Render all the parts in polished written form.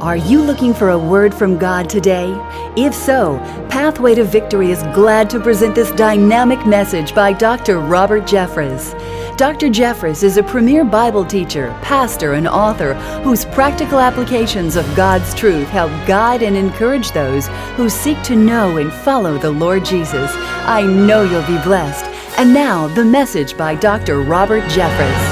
Are you looking for a word from God today? If so, Pathway to Victory is glad to present this dynamic message by Dr. Robert Jeffress. Dr. Jeffress is a premier Bible teacher, pastor, and author whose practical applications of God's truth help guide and encourage those who seek to know and follow the Lord Jesus. I know you'll be blessed. And now, the message by Dr. Robert Jeffress.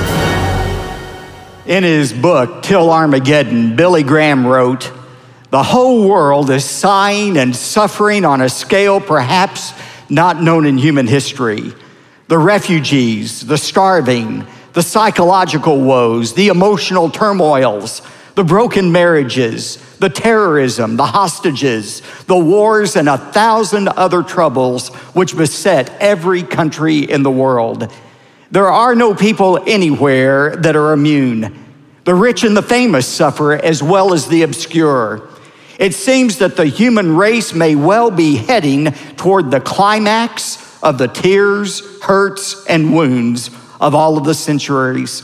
In his book, Till Armageddon, Billy Graham wrote, "The whole world is sighing and suffering on a scale perhaps not known in human history. The refugees, the starving, the psychological woes, the emotional turmoils, the broken marriages, the terrorism, the hostages, the wars, and 1,000 other troubles which beset every country in the world. There are no people anywhere that are immune. The rich and the famous suffer as well as the obscure. It seems that the human race may well be heading toward the climax of the tears, hurts, and wounds of all of the centuries."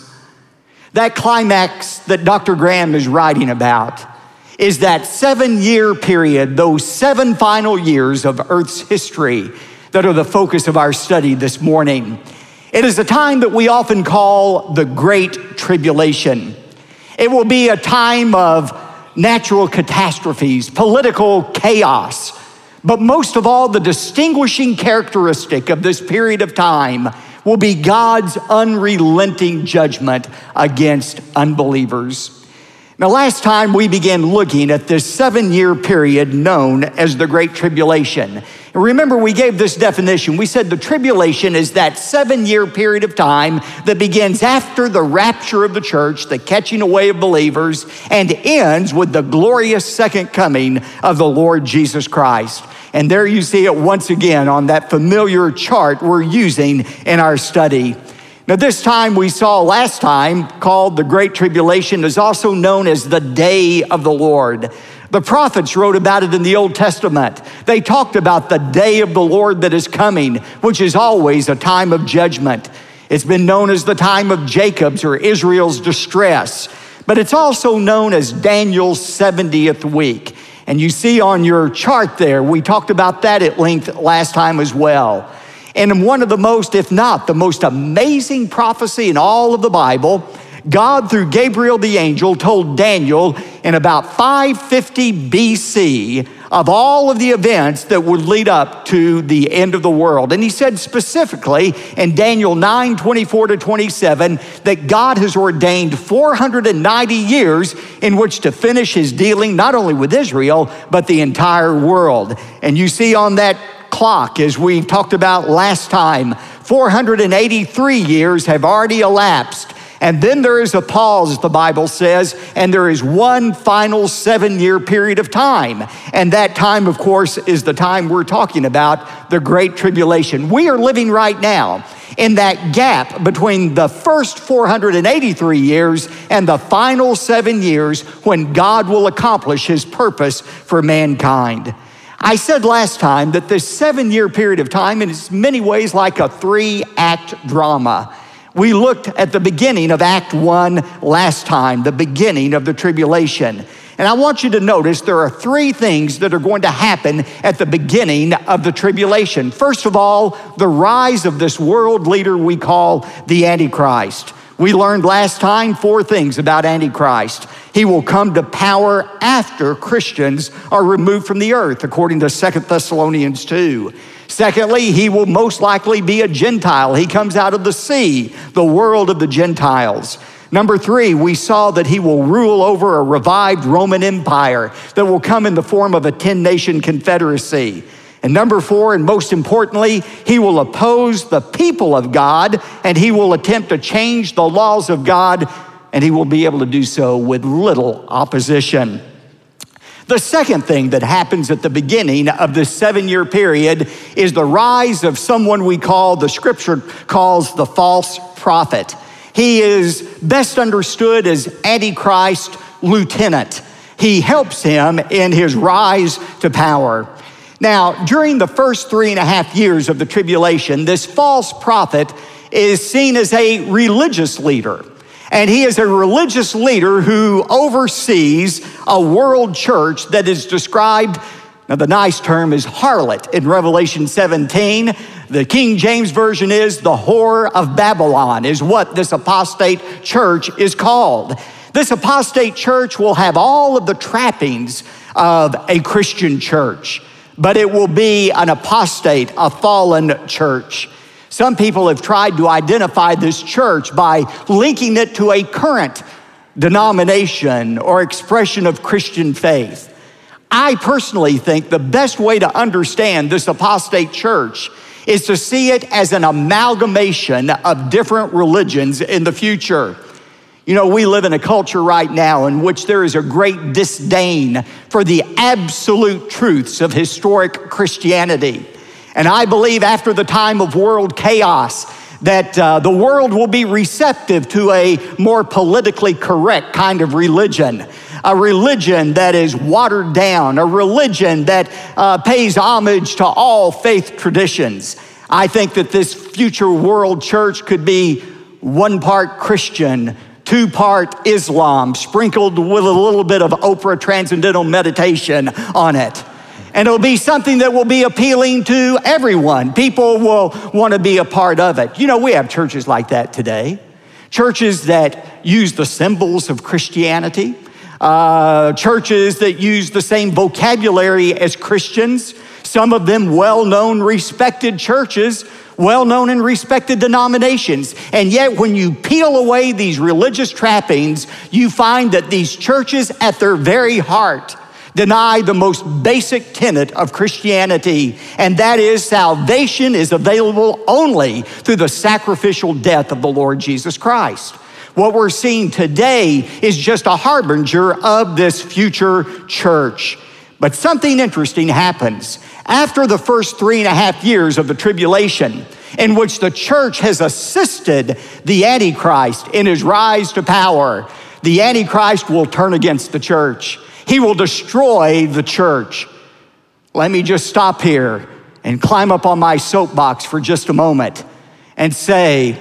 That climax that Dr. Graham is writing about is that 7-year period, those 7 final years of Earth's history that are the focus of our study this morning. It is a time that we often call the Great Tribulation. It will be a time of natural catastrophes, political chaos, but most of all, the distinguishing characteristic of this period of time will be God's unrelenting judgment against unbelievers. Now, last time we began looking at this 7-year period known as the Great Tribulation. And remember, we gave this definition. We said the tribulation is that 7-year period of time that begins after the rapture of the church, the catching away of believers, and ends with the glorious second coming of the Lord Jesus Christ. And there you see it once again on that familiar chart we're using in our study. Now, this time we saw last time, called the Great Tribulation, is also known as the Day of the Lord. The prophets wrote about it in the Old Testament. They talked about the day of the Lord that is coming, which is always a time of judgment. It's been known as the time of Jacob's or Israel's distress, but it's also known as Daniel's 70th week. And you see on your chart there, we talked about that at length last time as well. And in one of the most, if not the most amazing prophecy in all of the Bible, God, through Gabriel the angel, told Daniel in about 550 BC of all of the events that would lead up to the end of the world. And he said specifically in Daniel 9:24-27 that God has ordained 490 years in which to finish his dealing not only with Israel, but the entire world. And you see on that clock, as we talked about last time, 483 years have already elapsed. And then there is a pause, the Bible says, and there is one final 7-year period of time. And that time, of course, is the time we're talking about, the Great Tribulation. We are living right now in that gap between the first 483 years and the final 7 years when God will accomplish his purpose for mankind. I said last time that this 7-year period of time is in many ways like a 3-act drama. We looked at the beginning of Act 1 last time, the beginning of the tribulation. And I want you to notice there are 3 things that are going to happen at the beginning of the tribulation. First of all, the rise of this world leader we call the Antichrist. We learned last time 4 things about Antichrist. He will come to power after Christians are removed from the earth, according to 2 Thessalonians 2. Secondly, he will most likely be a Gentile. He comes out of the sea, the world of the Gentiles. Number 3, we saw that he will rule over a revived Roman Empire that will come in the form of a 10-nation confederacy. And number 4, and most importantly, he will oppose the people of God, and he will attempt to change the laws of God, and he will be able to do so with little opposition. The second thing that happens at the beginning of this 7-year period is the rise of someone the scripture calls the false prophet. He is best understood as Antichrist's lieutenant. He helps him in his rise to power. Now, during the first 3.5 years of the tribulation, this false prophet is seen as a religious leader. And he is a religious leader who oversees a world church that is described, now the nice term is harlot in Revelation 17. The King James Version is the whore of Babylon, is what this apostate church is called. This apostate church will have all of the trappings of a Christian church, but it will be an apostate, a fallen church. Some people have tried to identify this church by linking it to a current denomination or expression of Christian faith. I personally think the best way to understand this apostate church is to see it as an amalgamation of different religions in the future. You know, we live in a culture right now in which there is a great disdain for the absolute truths of historic Christianity. And I believe after the time of world chaos, that the world will be receptive to a more politically correct kind of religion. A religion that is watered down, a religion that pays homage to all faith traditions. I think that this future world church could be 1 part Christian, 2 part Islam, sprinkled with a little bit of Oprah Transcendental Meditation on it. And it'll be something that will be appealing to everyone. People will want to be a part of it. You know, we have churches like that today. Churches that use the symbols of Christianity. Churches that use the same vocabulary as Christians. Some of them well-known, respected churches, well-known and respected denominations. And yet when you peel away these religious trappings, you find that these churches at their very heart deny the most basic tenet of Christianity, and that is salvation is available only through the sacrificial death of the Lord Jesus Christ. What we're seeing today is just a harbinger of this future church. But something interesting happens. After the first 3.5 years of the tribulation, in which the church has assisted the Antichrist in his rise to power, the Antichrist will turn against the church. He will destroy the church. Let me just stop here and climb up on my soapbox for just a moment and say,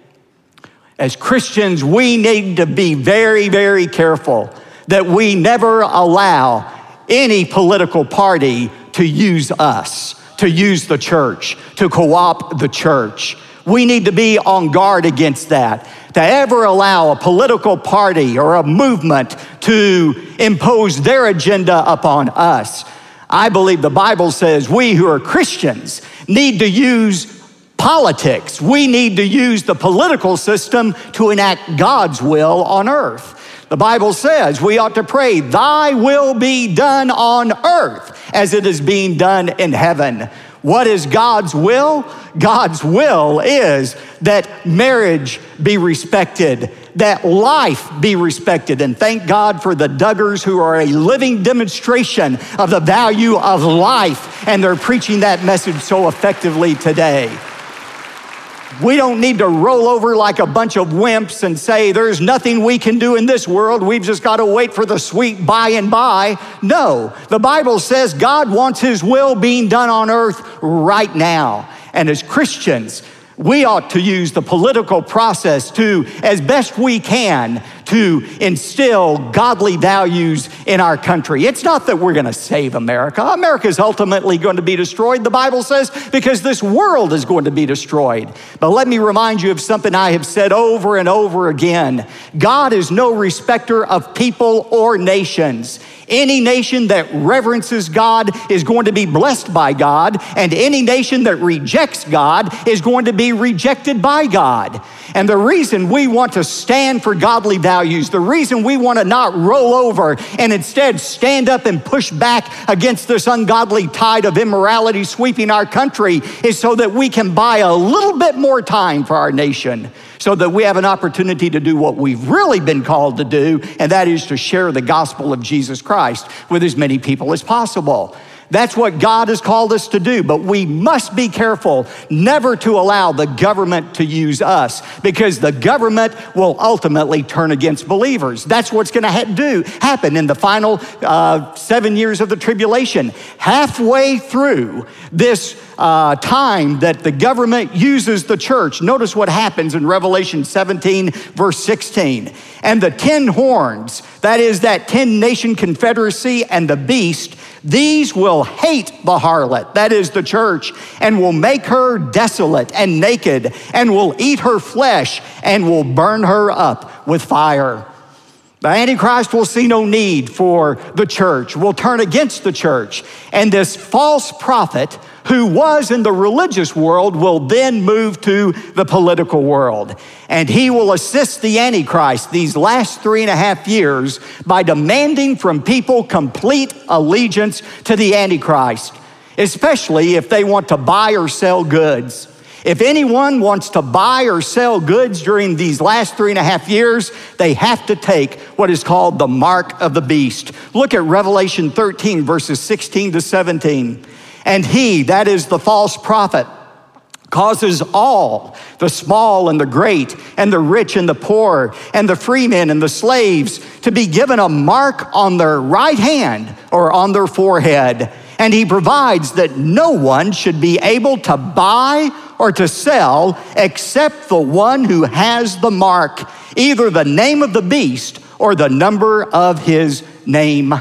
as Christians, we need to be very, very careful that we never allow any political party to use us, to use the church, to co-opt the church. We need to be on guard against that. To ever allow a political party or a movement to impose their agenda upon us. I believe the Bible says we who are Christians need to use politics. We need to use the political system to enact God's will on earth. The Bible says we ought to pray, thy will be done on earth as it is being done in heaven. What is God's will? God's will is that marriage be respected, that life be respected. And thank God for the Duggars who are a living demonstration of the value of life, and they're preaching that message so effectively today. We don't need to roll over like a bunch of wimps and say there's nothing we can do in this world. We've just got to wait for the sweet by and by. No, the Bible says God wants his will being done on earth right now. And as Christians, we ought to use the political process to, as best we can, to instill godly values in our country. It's not that we're going to save America. America is ultimately going to be destroyed, the Bible says, because this world is going to be destroyed. But let me remind you of something I have said over and over again. God is no respecter of people or nations. Any nation that reverences God is going to be blessed by God, and any nation that rejects God is going to be rejected by God. And the reason we want to stand for godly values, the reason we want to not roll over and instead stand up and push back against this ungodly tide of immorality sweeping our country is so that we can buy a little bit more time for our nation, so that we have an opportunity to do what we've really been called to do, and that is to share the gospel of Jesus Christ with as many people as possible. That's what God has called us to do, but we must be careful never to allow the government to use us, because the government will ultimately turn against believers. That's what's going to happen in the final 7 years of the tribulation. Halfway through this time that the government uses the church, notice what happens in Revelation 17, verse 16. And the 10 horns, that is that 10-nation confederacy, and the beast, these will hate the harlot, that is the church, and will make her desolate and naked, and will eat her flesh, and will burn her up with fire. The Antichrist will see no need for the church, will turn against the church, and this false prophet who was in the religious world will then move to the political world. And he will assist the Antichrist these last 3.5 years by demanding from people complete allegiance to the Antichrist, especially if they want to buy or sell goods. If anyone wants to buy or sell goods during these last 3.5 years, they have to take what is called the mark of the beast. Look at Revelation 13, verses 16 to 17. And he, that is the false prophet, causes all, the small and the great, and the rich and the poor, and the freemen and the slaves, to be given a mark on their right hand or on their forehead. And he provides that no one should be able to buy or to sell except the one who has the mark, either the name of the beast or the number of his name.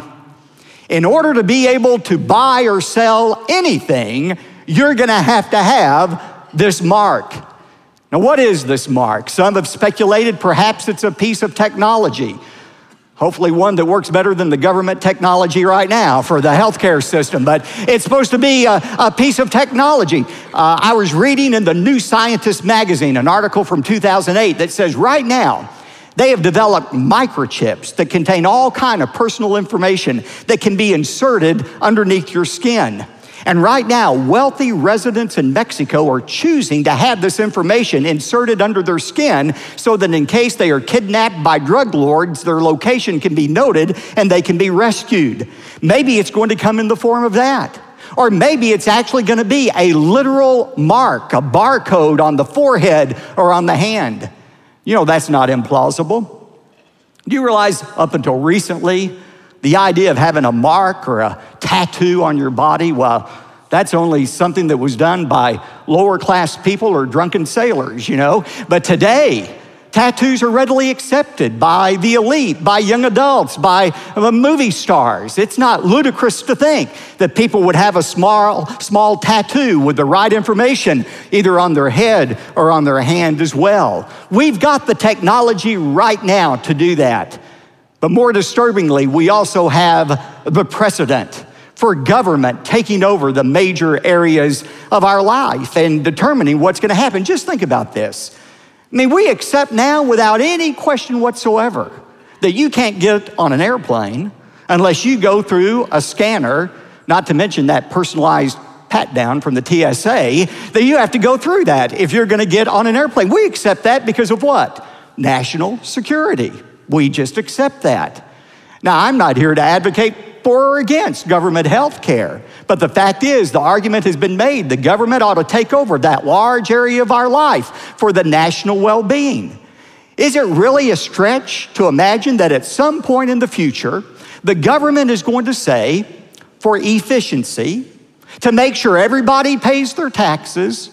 In order to be able to buy or sell anything, you're going to have this mark. Now, what is this mark? Some have speculated perhaps it's a piece of technology. Hopefully one that works better than the government technology right now for the healthcare system, but it's supposed to be a piece of technology. I was reading in the New Scientist magazine an article from 2008 that says right now, they have developed microchips that contain all kind of personal information that can be inserted underneath your skin. And right now, wealthy residents in Mexico are choosing to have this information inserted under their skin so that in case they are kidnapped by drug lords, their location can be noted and they can be rescued. Maybe it's going to come in the form of that. Or maybe it's actually going to be a literal mark, a barcode on the forehead or on the hand. You know, that's not implausible. Do you realize up until recently, the idea of having a mark or a tattoo on your body, well, that's only something that was done by lower class people or drunken sailors, you know. But today, tattoos are readily accepted by the elite, by young adults, by movie stars. It's not ludicrous to think that people would have a small tattoo with the right information either on their head or on their hand as well. We've got the technology right now to do that. But more disturbingly, we also have the precedent for government taking over the major areas of our life and determining what's going to happen. Just think about this. I mean, we accept now without any question whatsoever that you can't get on an airplane unless you go through a scanner, not to mention that personalized pat down from the TSA, that you have to go through that if you're going to get on an airplane. We accept that because of what? National security. We just accept that. Now, I'm not here to advocate for or against government health care, but the fact is, the argument has been made, the government ought to take over that large area of our life for the national well-being. Is it really a stretch to imagine that at some point in the future, the government is going to say, for efficiency, to make sure everybody pays their taxes,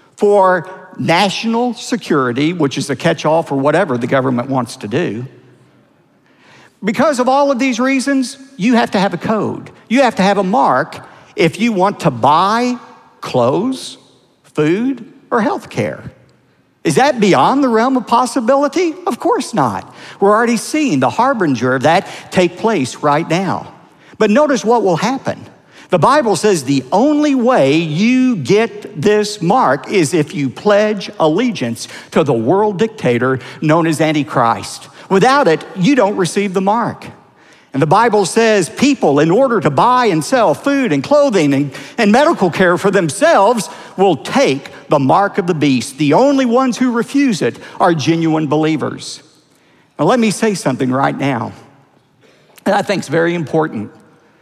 for national security, which is a catch-all for whatever the government wants to do? Because of all of these reasons, you have to have a code. You have to have a mark if you want to buy clothes, food, or health care. Is that beyond the realm of possibility? Of course not. We're already seeing the harbinger of that take place right now. But notice what will happen. The Bible says the only way you get this mark is if you pledge allegiance to the world dictator known as Antichrist. Without it, you don't receive the mark. And the Bible says people, in order to buy and sell food and clothing and medical care for themselves, will take the mark of the beast. The only ones who refuse it are genuine believers. Now, let me say something right now that I think is very important.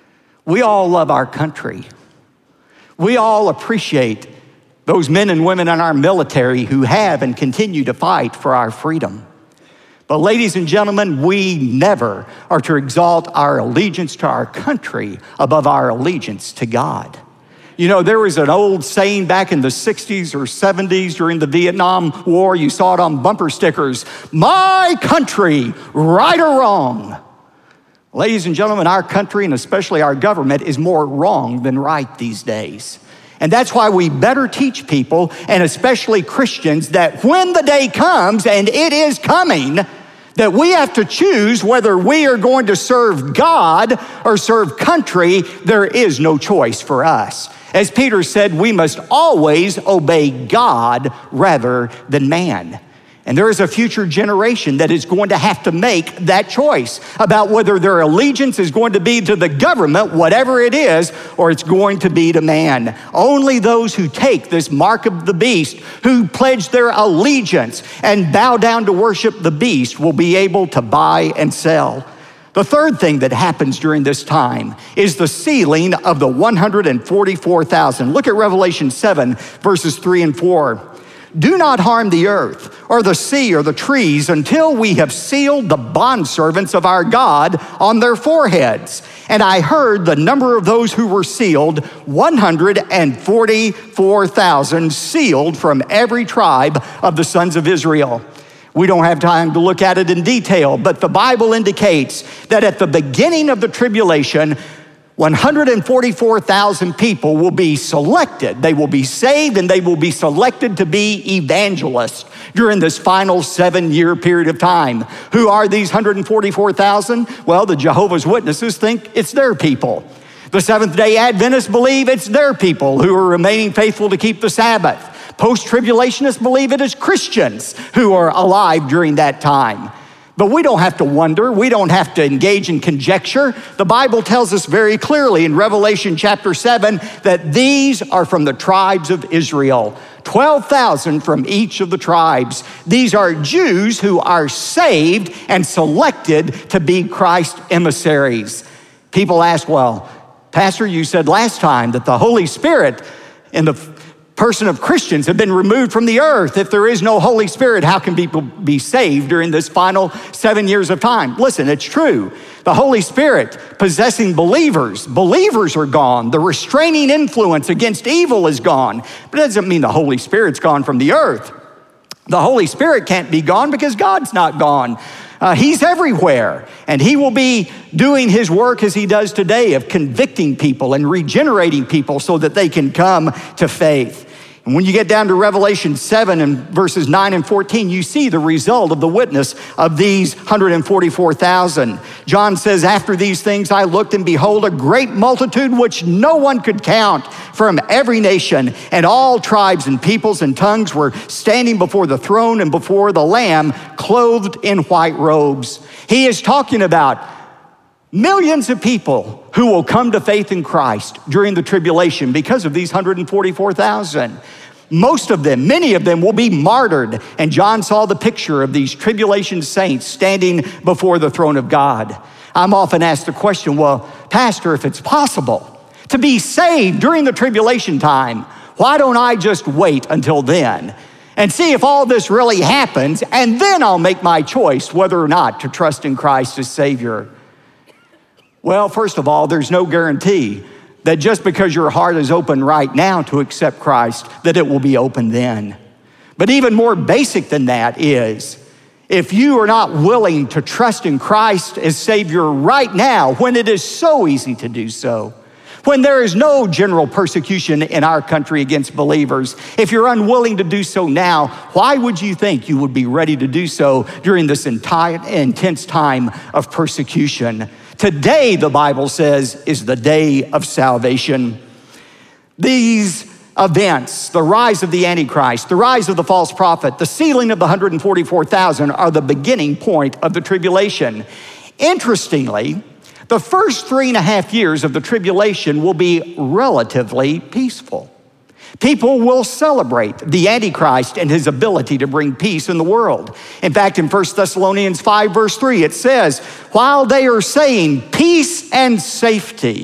We all love our country. We all appreciate those men and women in our military who have and continue to fight for our freedom. But ladies and gentlemen, we never are to exalt our allegiance to our country above our allegiance to God. You know, there was an old saying back in the 60s or 70s during the Vietnam War. You saw it on bumper stickers: "My country, right or wrong." Ladies and gentlemen, our country and especially our government is more wrong than right these days. And that's why we better teach people, and especially Christians, that when the day comes, and it is coming, that we have to choose whether we are going to serve God or serve country. There is no choice for us. As Peter said, we must always obey God rather than man. And there is a future generation that is going to have to make that choice about whether their allegiance is going to be to the government, whatever it is, or it's going to be to man. Only those who take this mark of the beast, who pledge their allegiance and bow down to worship the beast, will be able to buy and sell. The third thing that happens during this time is the sealing of the 144,000. Look at Revelation 7, verses 3 and 4. "Do not harm the earth or the sea or the trees until we have sealed the bondservants of our God on their foreheads." And I heard the number of those who were sealed, 144,000, sealed from every tribe of the sons of Israel. We don't have time to look at it in detail, but the Bible indicates that at the beginning of the tribulation, 144,000 people will be selected. They will be saved, and they will be selected to be evangelists during this final 7-year period of time. Who are these 144,000? Well, the Jehovah's Witnesses think it's their people. The Seventh-day Adventists believe it's their people who are remaining faithful to keep the Sabbath. Post-tribulationists believe it is Christians who are alive during that time. But we don't have to wonder. We don't have to engage in conjecture. The Bible tells us very clearly in Revelation chapter 7 that these are from the tribes of Israel. 12,000 from each of the tribes. These are Jews who are saved and selected to be Christ's emissaries. People ask, well, Pastor, you said last time that the Holy Spirit in the person of Christians have been removed from the earth. If there is no Holy Spirit, how can people be saved during this final 7 years of time? Listen, it's true. The Holy Spirit possessing believers are gone. The restraining influence against evil is gone. But it doesn't mean the Holy Spirit's gone from the earth. The Holy Spirit can't be gone because God's not gone. He's everywhere, and he will be doing his work as he does today of convicting people and regenerating people so that they can come to faith. And when you get down to Revelation 7 and verses 9 and 14, you see the result of the witness of these 144,000. John says, "After these things I looked, and behold, a great multitude which no one could count, from every nation and all tribes and peoples and tongues, were standing before the throne and before the Lamb, clothed in white robes." He is talking about millions of people who will come to faith in Christ during the tribulation because of these 144,000. Most of them, many of them, will be martyred. And John saw the picture of these tribulation saints standing before the throne of God. I'm often asked the question, well, Pastor, if it's possible to be saved during the tribulation time, why don't I just wait until then and see if all this really happens, and then I'll make my choice whether or not to trust in Christ as Savior? Well, first of all, there's no guarantee that just because your heart is open right now to accept Christ, that it will be open then. But even more basic than that is, if you are not willing to trust in Christ as Savior right now, when it is so easy to do so, when there is no general persecution in our country against believers, if you're unwilling to do so now, why would you think you would be ready to do so during this entire intense time of persecution? Today, the Bible says, is the day of salvation. These events, the rise of the Antichrist, the rise of the false prophet, the sealing of the 144,000 are the beginning point of the tribulation. Interestingly, the first 3.5 years of the tribulation will be relatively peaceful. People will celebrate the Antichrist and his ability to bring peace in the world. In fact, in 1 Thessalonians 5, verse 3, it says, while they are saying peace and safety,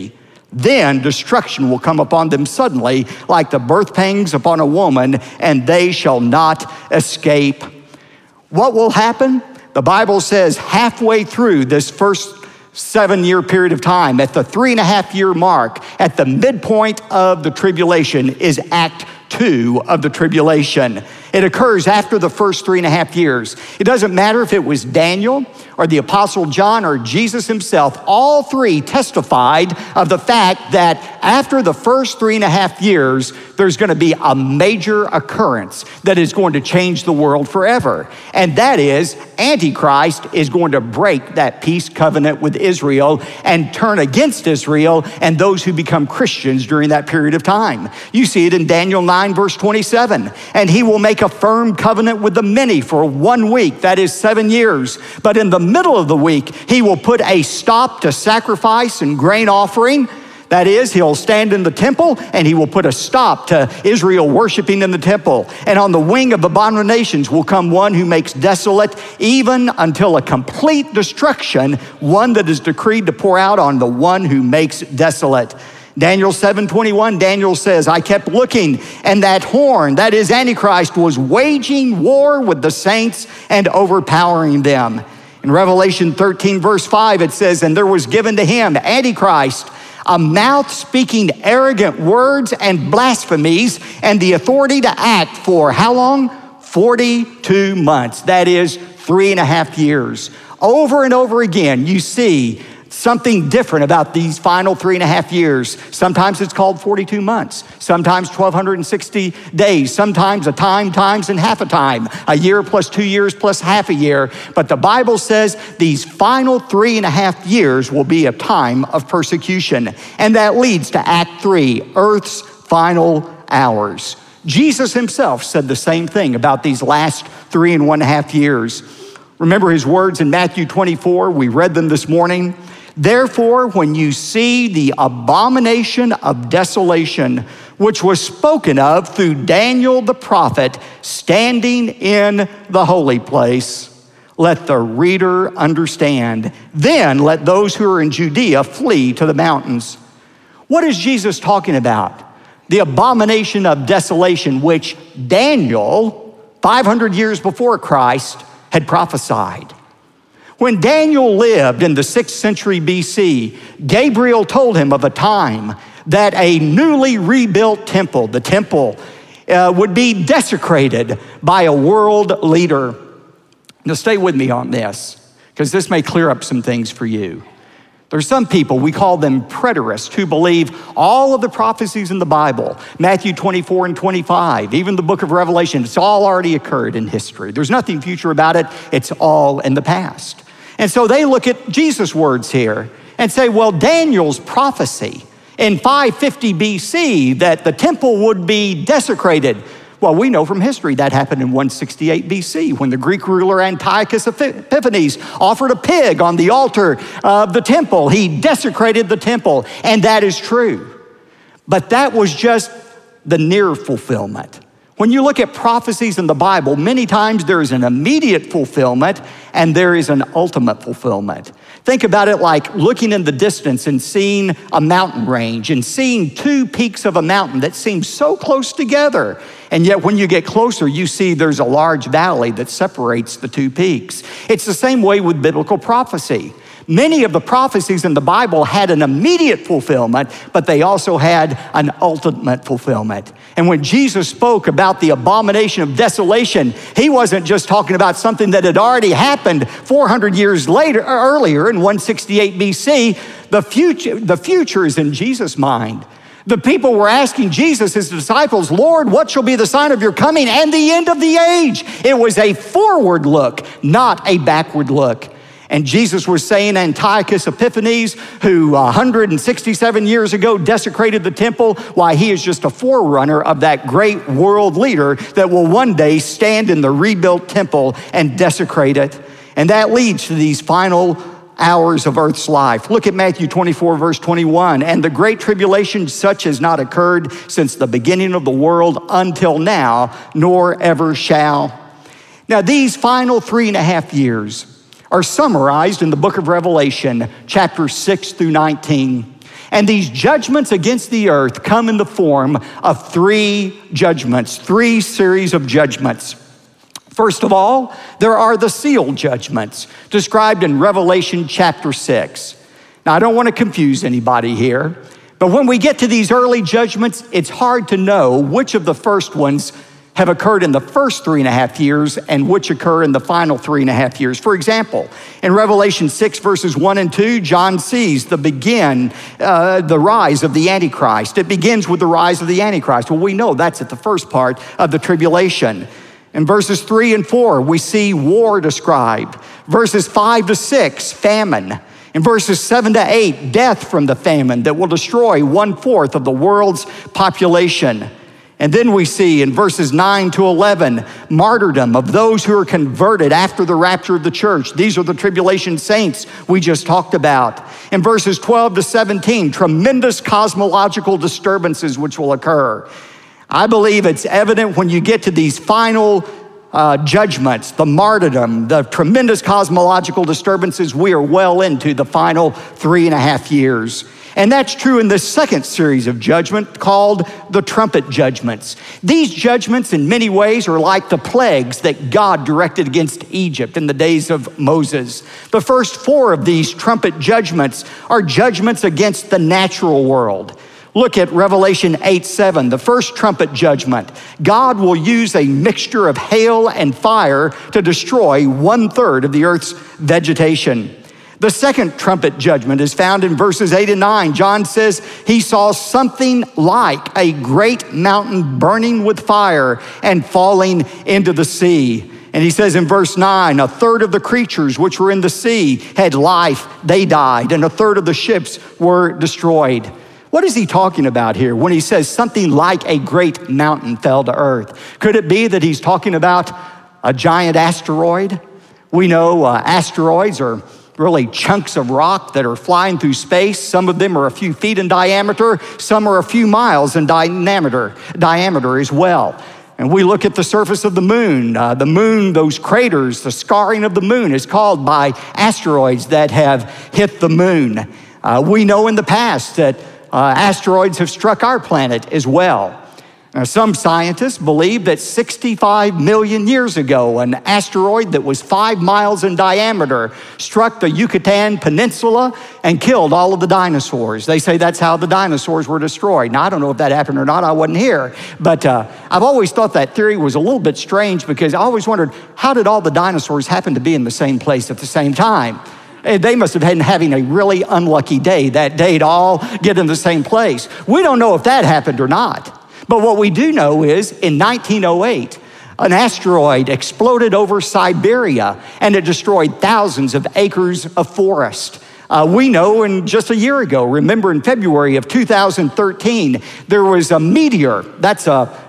Then destruction will come upon them suddenly, like the birth pangs upon a woman, and they shall not escape. What will happen? The Bible says halfway through this first 7-year period of time, at the 3.5-year mark, at the midpoint of the tribulation, is Act 2 of the tribulation. It occurs after the first 3.5 years. It doesn't matter if it was Daniel or the Apostle John or Jesus himself. All three testified of the fact that after the first 3.5 years, there's going to be a major occurrence that is going to change the world forever. And that is, Antichrist is going to break that peace covenant with Israel and turn against Israel and those who become Christians during that period of time. You see it in Daniel 9, verse 27. And he will make a firm covenant with the many for 1 week, that is 7 years. But in the middle of the week, he will put a stop to sacrifice and grain offering. That is, he'll stand in the temple and he will put a stop to Israel worshiping in the temple. And on the wing of abominations will come one who makes desolate, even until a complete destruction, one that is decreed to pour out on the one who makes desolate. Daniel 7:21, Daniel says, I kept looking, and that horn, that is Antichrist, was waging war with the saints and overpowering them. In Revelation 13, verse 5, it says, and there was given to him, Antichrist, a mouth speaking arrogant words and blasphemies, and the authority to act for how long? 42 months. That is 3.5 years. Over and over again, you see something different about these final 3.5 years. Sometimes it's called 42 months. Sometimes 1,260 days. Sometimes a time times and half a time. A year plus 2 years plus half a year. But the Bible says these final 3.5 years will be a time of persecution. And that leads to Act 3, Earth's final hours. Jesus himself said the same thing about these last 3.5 years. Remember his words in Matthew 24? We read them this morning. Therefore, when you see the abomination of desolation, which was spoken of through Daniel the prophet, standing in the holy place, let the reader understand. Then let those who are in Judea flee to the mountains. What is Jesus talking about? The abomination of desolation, which Daniel, 500 years before Christ, had prophesied. When Daniel lived in the 6th century BC, Gabriel told him of a time that a newly rebuilt temple, the temple, would be desecrated by a world leader. Now stay with me on this, because this may clear up some things for you. There's some people, we call them preterists, who believe all of the prophecies in the Bible, Matthew 24 and 25, even the book of Revelation, it's all already occurred in history. There's nothing future about it. It's all in the past. And so they look at Jesus' words here and say, well, Daniel's prophecy in 550 BC that the temple would be desecrated. Well, we know from history that happened in 168 BC when the Greek ruler Antiochus Epiphanes offered a pig on the altar of the temple. He desecrated the temple, and that is true. But that was just the near fulfillment. When you look at prophecies in the Bible, many times there is an immediate fulfillment and there is an ultimate fulfillment. Think about it like looking in the distance and seeing a mountain range and seeing two peaks of a mountain that seem so close together. And yet when you get closer, you see there's a large valley that separates the two peaks. It's the same way with biblical prophecy. Many of the prophecies in the Bible had an immediate fulfillment, but they also had an ultimate fulfillment. And when Jesus spoke about the abomination of desolation, he wasn't just talking about something that had already happened 400 years earlier in 168 BC. The future is in Jesus' mind. The people were asking Jesus, his disciples, Lord, what shall be the sign of your coming and the end of the age? It was a forward look, not a backward look. And Jesus was saying Antiochus Epiphanes, who 167 years ago desecrated the temple, why he is just a forerunner of that great world leader that will one day stand in the rebuilt temple and desecrate it. And that leads to these final hours of earth's life. Look at Matthew 24, verse 21. And the great tribulation such has not occurred since the beginning of the world until now, nor ever shall. Now, these final 3.5 years are summarized in the book of Revelation, chapters 6 through 19. And these judgments against the earth come in the form of three judgments, three series of judgments. First of all, there are the seal judgments described in Revelation chapter 6. Now, I don't want to confuse anybody here, but when we get to these early judgments, it's hard to know which of the first ones have occurred in the first 3.5 years and which occur in the final 3.5 years. For example, in Revelation 6 verses 1 and 2, John sees the rise of the Antichrist. It begins with the rise of the Antichrist. Well, we know that's at the first part of the tribulation. In verses 3 and 4, we see war described. Verses 5 to 6, famine. In verses 7 to 8, death from the famine that will destroy 1/4 of the world's population. And then we see in verses 9 to 11, martyrdom of those who are converted after the rapture of the church. These are the tribulation saints we just talked about. In verses 12 to 17, tremendous cosmological disturbances which will occur. I believe it's evident when you get to these final judgments, the martyrdom, the tremendous cosmological disturbances, we are well into the final 3.5 years. And that's true in this second series of judgment called the trumpet judgments. These judgments in many ways are like the plagues that God directed against Egypt in the days of Moses. The first 4 of these trumpet judgments are judgments against the natural world. Look at Revelation 8:7, the first trumpet judgment. God will use a mixture of hail and fire to destroy 1/3 of the earth's vegetation. The second trumpet judgment is found in verses 8 and 9. John says he saw something like a great mountain burning with fire and falling into the sea. And he says in verse 9, 1/3 of the creatures which were in the sea had life, they died, and 1/3 of the ships were destroyed. What is he talking about here when he says something like a great mountain fell to earth? Could it be that he's talking about a giant asteroid? We know asteroids are really chunks of rock that are flying through space. Some of them are a few feet in diameter. Some are a few miles in diameter as well. And we look at the surface of the moon. Those craters, the scarring of the moon is caused by asteroids that have hit the moon. We know in the past that asteroids have struck our planet as well. Now, some scientists believe that 65 million years ago, an asteroid that was 5 miles in diameter struck the Yucatan Peninsula and killed all of the dinosaurs. They say that's how the dinosaurs were destroyed. Now, I don't know if that happened or not. I wasn't here. But I've always thought that theory was a little bit strange because I always wondered, how did all the dinosaurs happen to be in the same place at the same time? They must have been having a really unlucky day that day to all get in the same place. We don't know if that happened or not. But what we do know is in 1908, an asteroid exploded over Siberia and it destroyed thousands of acres of forest. We know in just a year ago, remember in February of 2013, there was a meteor. That's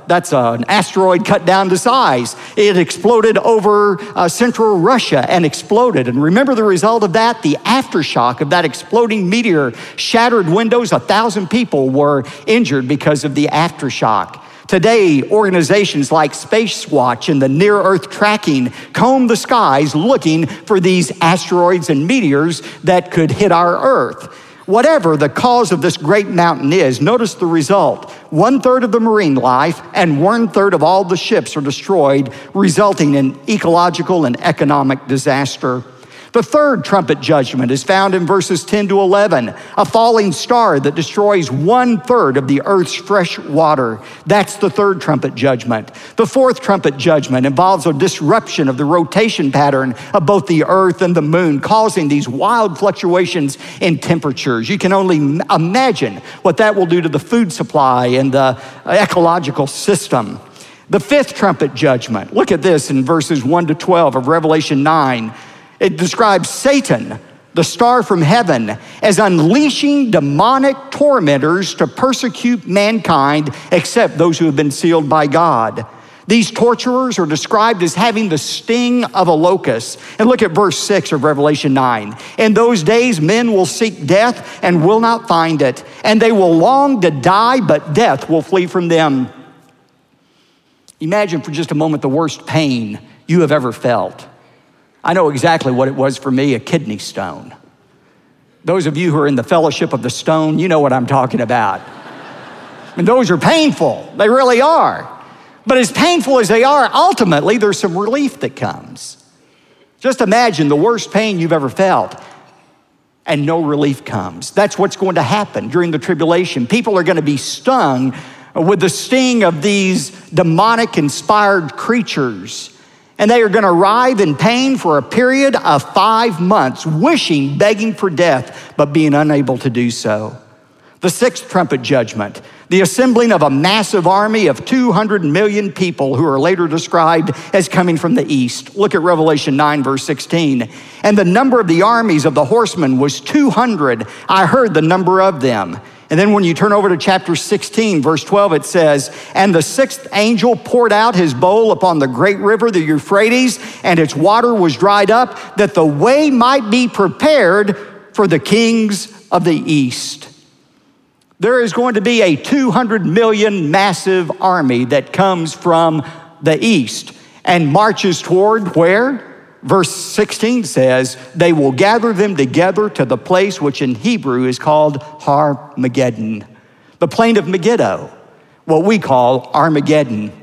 an asteroid cut down to size. It exploded over central Russia and exploded. And remember the result of that? The aftershock of that exploding meteor shattered windows. 1,000 people were injured because of the aftershock. Today, organizations like Spacewatch and the Near-Earth Tracking comb the skies looking for these asteroids and meteors that could hit our Earth. Whatever the cause of this great mountain is, notice the result. 1/3 of the marine life and 1/3 of all the ships are destroyed, resulting in ecological and economic disaster. The third trumpet judgment is found in verses 10 to 11, a falling star that destroys 1/3 of the earth's fresh water. That's the third trumpet judgment. The fourth trumpet judgment involves a disruption of the rotation pattern of both the earth and the moon, causing these wild fluctuations in temperatures. You can only imagine what that will do to the food supply and the ecological system. The fifth trumpet judgment, look at this in verses 1 to 12 of Revelation 9. It describes Satan, the star from heaven, as unleashing demonic tormentors to persecute mankind except those who have been sealed by God. These torturers are described as having the sting of a locust. And look at verse 6 of Revelation 9. In those days, men will seek death and will not find it, and they will long to die, but death will flee from them. Imagine for just a moment the worst pain you have ever felt. I know exactly what it was for me, a kidney stone. Those of you who are in the fellowship of the stone, you know what I'm talking about. And those are painful. They really are. But as painful as they are, ultimately, there's some relief that comes. Just imagine the worst pain you've ever felt, and no relief comes. That's what's going to happen during the tribulation. People are going to be stung with the sting of these demonic-inspired creatures. And they are going to writhe in pain for a period of 5 months, wishing, begging for death, but being unable to do so. The sixth trumpet judgment, the assembling of a massive army of 200 million people who are later described as coming from the east. Look at Revelation 9, verse 16. And the number of the armies of the horsemen was 200. I heard the number of them. And then when you turn over to chapter 16, verse 12, it says, and the sixth angel poured out his bowl upon the great river, the Euphrates, and its water was dried up, that the way might be prepared for the kings of the east. There is going to be a 200 million massive army that comes from the east and marches toward where? Verse 16 says, they will gather them together to the place which in Hebrew is called Har-Megiddo, the plain of Megiddo, what we call Armageddon.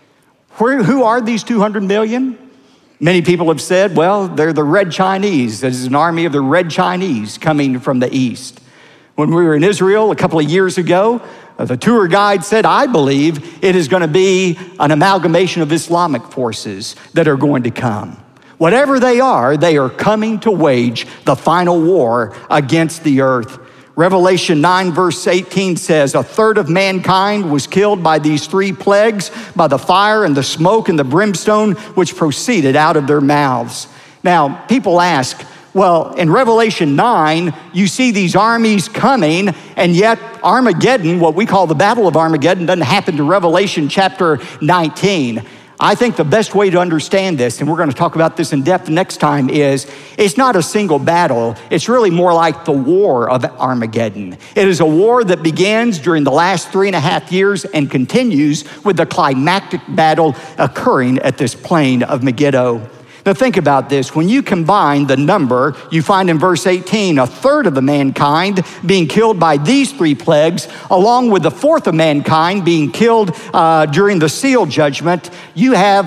Who are these 200 million? Many people have said, well, they're the Red Chinese. This is an army of the Red Chinese coming from the east. When we were in Israel a couple of years ago, the tour guide said, I believe it is going to be an amalgamation of Islamic forces that are going to come. Whatever they are coming to wage the final war against the earth. Revelation 9 verse 18 says, a third of mankind was killed by these three plagues, by the fire and the smoke and the brimstone which proceeded out of their mouths. Now, people ask, well, in Revelation 9, you see these armies coming, and yet Armageddon, what we call the Battle of Armageddon, doesn't happen to Revelation chapter 19. I think the best way to understand this, and we're going to talk about this in depth next time, is it's not a single battle. It's really more like the war of Armageddon. It is a war that begins during the last 3.5 years and continues with the climactic battle occurring at this plain of Megiddo. Now think about this. When you combine the number, you find in verse 18, a third of the mankind being killed by these three plagues, along with the fourth of mankind being killed during the seal judgment, you have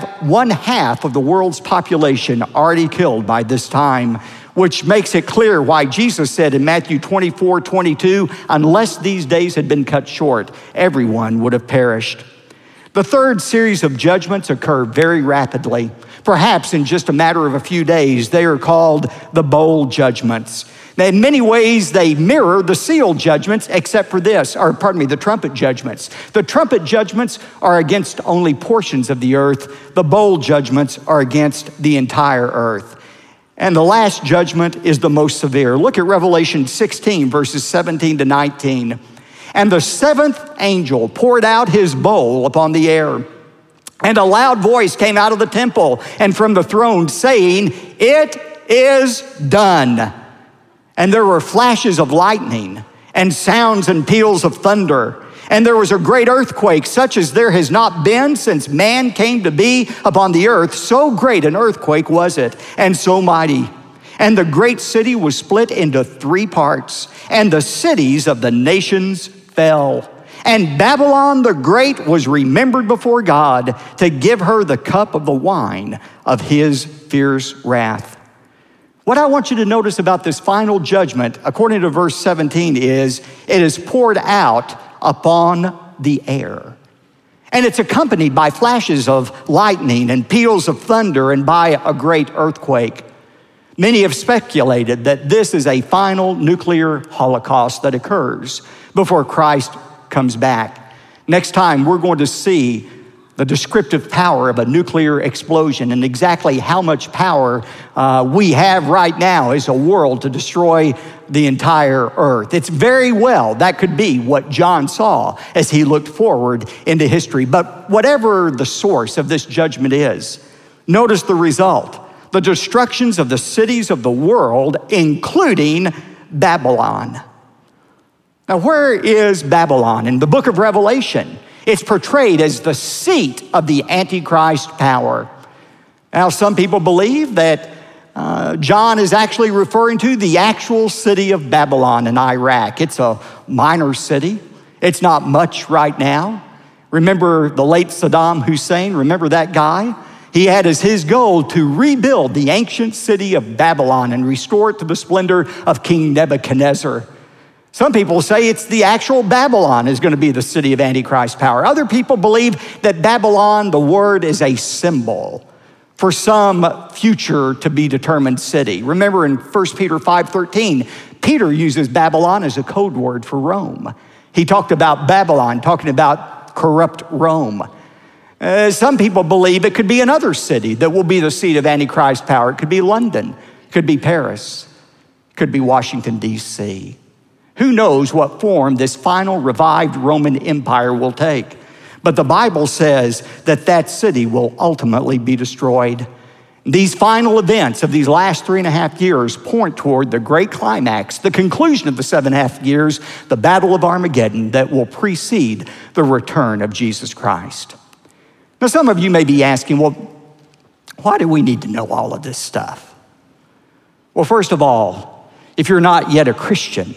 1/2 of the world's population already killed by this time, which makes it clear why Jesus said in Matthew 24:22, unless these days had been cut short, everyone would have perished. The third series of judgments occur very rapidly. Perhaps in just a matter of a few days, they are called the bowl judgments. Now, in many ways, they mirror the seal judgments, except for the trumpet judgments. The trumpet judgments are against only portions of the earth. The bowl judgments are against the entire earth. And the last judgment is the most severe. Look at Revelation 16, verses 17 to 19. And the seventh angel poured out his bowl upon the air. And a loud voice came out of the temple and from the throne saying, it is done. And there were flashes of lightning and sounds and peals of thunder. And there was a great earthquake, such as there has not been since man came to be upon the earth. So great an earthquake was it, and so mighty. And the great city was split into 3 parts, and the cities of the nations fell. And Babylon the Great was remembered before God to give her the cup of the wine of his fierce wrath. What I want you to notice about this final judgment, according to verse 17, is it is poured out upon the air. And it's accompanied by flashes of lightning and peals of thunder and by a great earthquake. Many have speculated that this is a final nuclear holocaust that occurs before Christ comes back. Next time, we're going to see the descriptive power of a nuclear explosion and exactly how much power we have right now as a world to destroy the entire earth. It's very well, that could be what John saw as he looked forward into history. But whatever the source of this judgment is, notice the result. The destructions of the cities of the world, including Babylon. Now, where is Babylon? In the book of Revelation, it's portrayed as the seat of the Antichrist power. Now, some people believe that John is actually referring to the actual city of Babylon in Iraq. It's a minor city. It's not much right now. Remember the late Saddam Hussein? Remember that guy? He had as his goal to rebuild the ancient city of Babylon and restore it to the splendor of King Nebuchadnezzar. Some people say it's the actual Babylon is going to be the city of Antichrist power. Other people believe that Babylon, the word, is a symbol for some future to be determined city. Remember in 1 Peter 5:13, Peter uses Babylon as a code word for Rome. He talked about Babylon, talking about corrupt Rome. Some people believe it could be another city that will be the seat of Antichrist power. It could be London, it could be Paris, it could be Washington, D.C. Who knows what form this final revived Roman Empire will take? But the Bible says that that city will ultimately be destroyed. These final events of these last 3.5 years point toward the great climax, the conclusion of the 7.5 years, the Battle of Armageddon that will precede the return of Jesus Christ. Now, some of you may be asking, well, why do we need to know all of this stuff? Well, first of all, if you're not yet a Christian,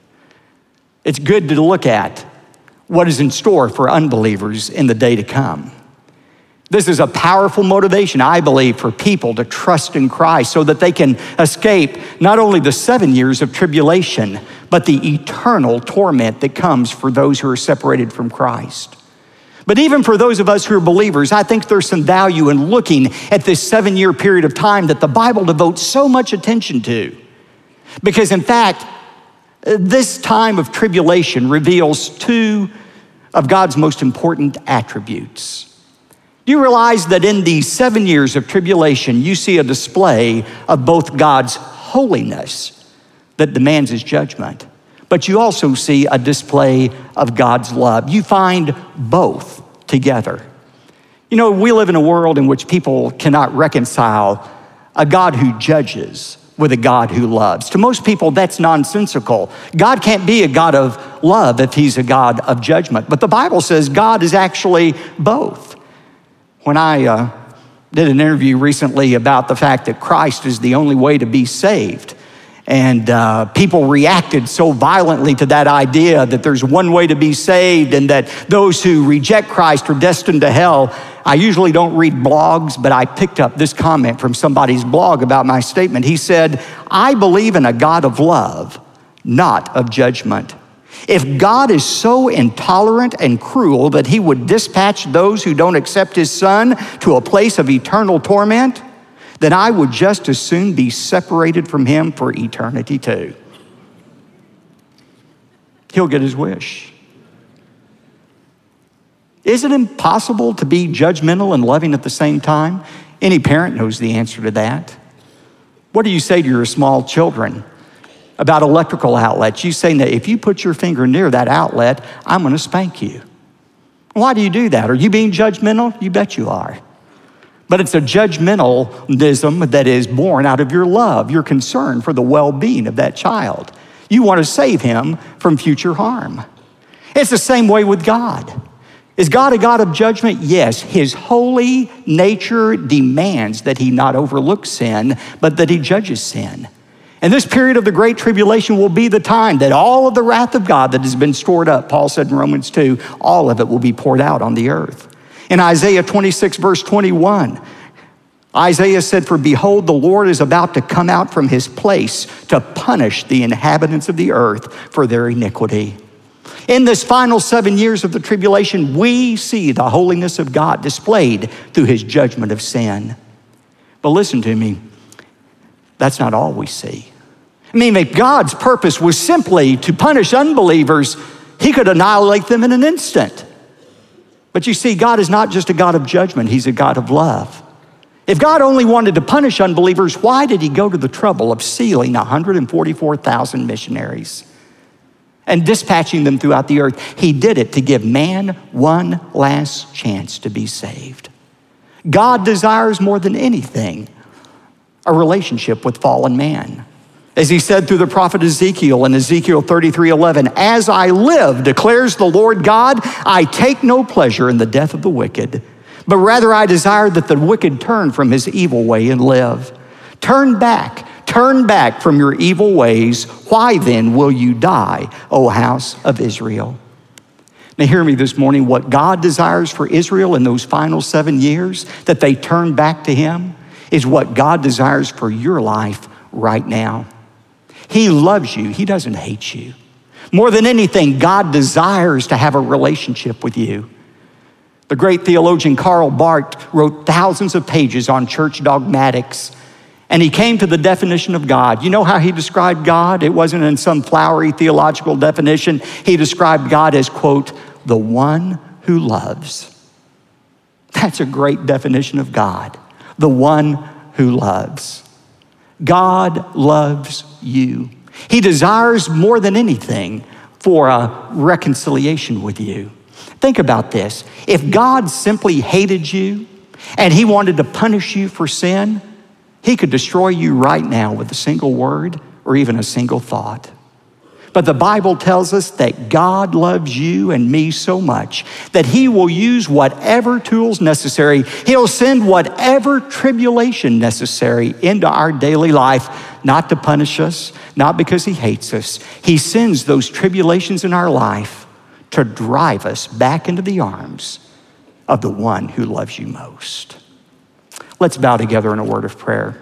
it's good to look at what is in store for unbelievers in the day to come. This is a powerful motivation, I believe, for people to trust in Christ so that they can escape not only the 7 years of tribulation, but the eternal torment that comes for those who are separated from Christ. But even for those of us who are believers, I think there's some value in looking at this 7-year period of time that the Bible devotes so much attention to. Because in fact, this time of tribulation reveals two of God's most important attributes. Do you realize that in these 7 years of tribulation, you see a display of both God's holiness that demands his judgment, but you also see a display of God's love. You find both together. You know, we live in a world in which people cannot reconcile a God who judges with a God who loves. To most people, that's nonsensical. God can't be a God of love if he's a God of judgment. But the Bible says God is actually both. When I did an interview recently about the fact that Christ is the only way to be saved, and people reacted so violently to that idea that there's one way to be saved and that those who reject Christ are destined to hell, I usually don't read blogs, but I picked up this comment from somebody's blog about my statement. He said, "I believe in a God of love, not of judgment. If God is so intolerant and cruel that he would dispatch those who don't accept his son to a place of eternal torment, then I would just as soon be separated from him for eternity too." He'll get his wish. Is it impossible to be judgmental and loving at the same time? Any parent knows the answer to that. What do you say to your small children about electrical outlets? You say that if you put your finger near that outlet, I'm going to spank you. Why do you do that? Are you being judgmental? You bet you are. But it's a judgmentalism that is born out of your love, your concern for the well-being of that child. You want to save him from future harm. It's the same way with God. Is God a God of judgment? Yes. His holy nature demands that he not overlook sin, but that he judges sin. And this period of the Great Tribulation will be the time that all of the wrath of God that has been stored up, Paul said in Romans 2, all of it will be poured out on the earth. In Isaiah 26, verse 21, Isaiah said, "For behold, the Lord is about to come out from his place to punish the inhabitants of the earth for their iniquity." In this final 7 years of the tribulation, we see the holiness of God displayed through his judgment of sin. But listen to me, that's not all we see. I mean, if God's purpose was simply to punish unbelievers, he could annihilate them in an instant. But you see, God is not just a God of judgment, he's a God of love. If God only wanted to punish unbelievers, why did he go to the trouble of sealing 144,000 missionaries and dispatching them throughout the earth? He did it to give man one last chance to be saved. God desires more than anything a relationship with fallen man. As he said through the prophet Ezekiel in Ezekiel 33:11, "As I live, declares the Lord God, I take no pleasure in the death of the wicked, but rather I desire that the wicked turn from his evil way and live. Turn back from your evil ways. Why then will you die, O house of Israel? Now hear me this morning. What God desires for Israel in those final 7 years, that they turn back to him, is what God desires for your life right now. He loves you. He doesn't hate you. More than anything, God desires to have a relationship with you. The great theologian Karl Barth wrote thousands of pages on church dogmatics, and he came to the definition of God. You know how he described God? It wasn't in some flowery theological definition. He described God as, quote, the one who loves. That's a great definition of God. The one who loves. God loves you. He desires more than anything for a reconciliation with you. Think about this. If God simply hated you and he wanted to punish you for sin, he could destroy you right now with a single word or even a single thought. But the Bible tells us that God loves you and me so much that he will use whatever tools necessary. He'll send whatever tribulation necessary into our daily life, not to punish us, not because he hates us. He sends those tribulations in our life to drive us back into the arms of the one who loves you most. Let's bow together in a word of prayer.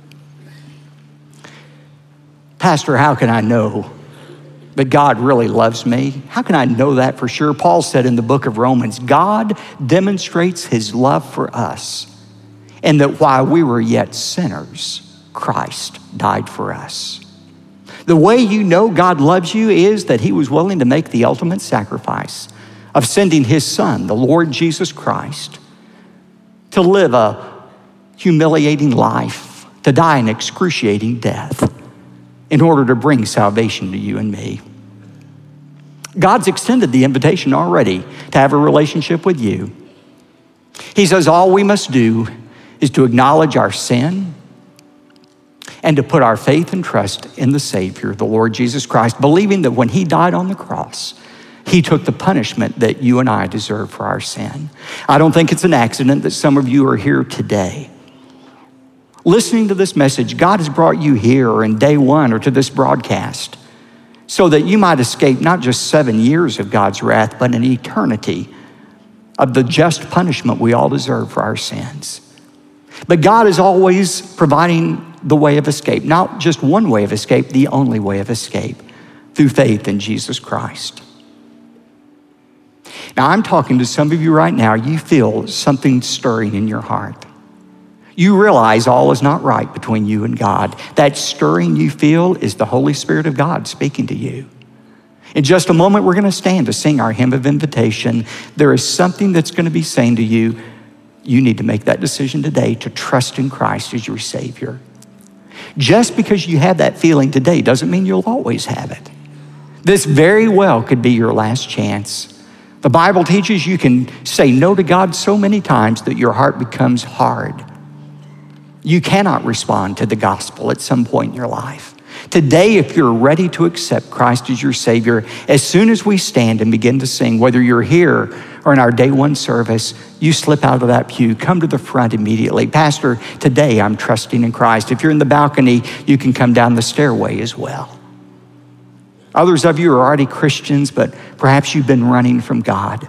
Pastor, how can I know that God really loves me? How can I know that for sure? Paul said in the book of Romans, God demonstrates his love for us, and that while we were yet sinners, Christ died for us. The way you know God loves you is that he was willing to make the ultimate sacrifice of sending his son, the Lord Jesus Christ, to live a humiliating life, to die an excruciating death in order to bring salvation to you and me. God's extended the invitation already to have a relationship with you. He says all we must do is to acknowledge our sin and to put our faith and trust in the Savior, the Lord Jesus Christ, believing that when he died on the cross, he took the punishment that you and I deserve for our sin. I don't think it's an accident that some of you are here today. Listening to this message, God has brought you here in day one or to this broadcast so that you might escape not just 7 years of God's wrath, but an eternity of the just punishment we all deserve for our sins. But God is always providing the way of escape, not just one way of escape, the only way of escape, through faith in Jesus Christ. Now, I'm talking to some of you right now. You feel something stirring in your heart. You realize all is not right between you and God. That stirring you feel is the Holy Spirit of God speaking to you. In just a moment, we're going to stand to sing our hymn of invitation. There is something that's going to be saying to you, you need to make that decision today to trust in Christ as your Savior. Just because you have that feeling today doesn't mean you'll always have it. This very well could be your last chance. The Bible teaches you can say no to God so many times that your heart becomes hard. You cannot respond to the gospel at some point in your life. Today, if you're ready to accept Christ as your Savior, as soon as we stand and begin to sing, whether you're here or in our day one service, you slip out of that pew, come to the front immediately. Pastor, today I'm trusting in Christ. If you're in the balcony, you can come down the stairway as well. Others of you are already Christians, but perhaps you've been running from God.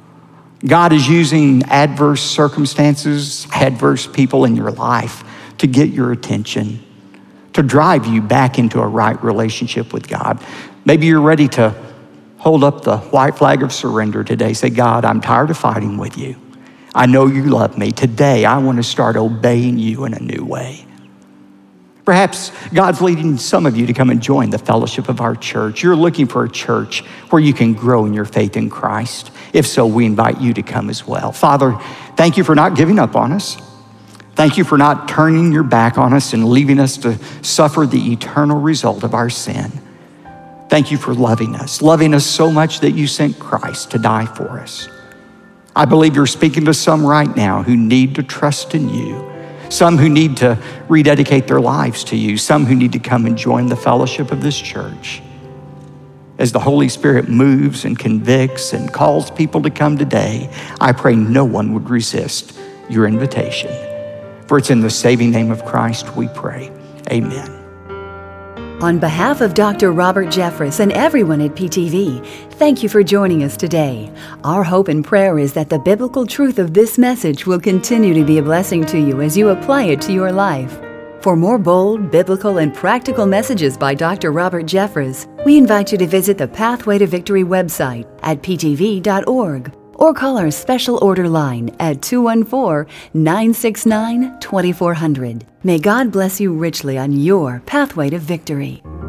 God is using adverse circumstances, adverse people in your life to get your attention, to drive you back into a right relationship with God. Maybe you're ready to hold up the white flag of surrender today. Say, God, I'm tired of fighting with you. I know you love me. Today, I want to start obeying you in a new way. Perhaps God's leading some of you to come and join the fellowship of our church. You're looking for a church where you can grow in your faith in Christ. If so, we invite you to come as well. Father, thank you for not giving up on us. Thank you for not turning your back on us and leaving us to suffer the eternal result of our sin. Thank you for loving us so much that you sent Christ to die for us. I believe you're speaking to some right now who need to trust in you, some who need to rededicate their lives to you, some who need to come and join the fellowship of this church. As the Holy Spirit moves and convicts and calls people to come today, I pray no one would resist your invitation. For it's in the saving name of Christ we pray. Amen. On behalf of Dr. Robert Jeffress and everyone at PTV, thank you for joining us today. Our hope and prayer is that the biblical truth of this message will continue to be a blessing to you as you apply it to your life. For more bold, biblical, and practical messages by Dr. Robert Jeffress, we invite you to visit the Pathway to Victory website at ptv.org or call our special order line at 214-969-2400. May God bless you richly on your pathway to victory.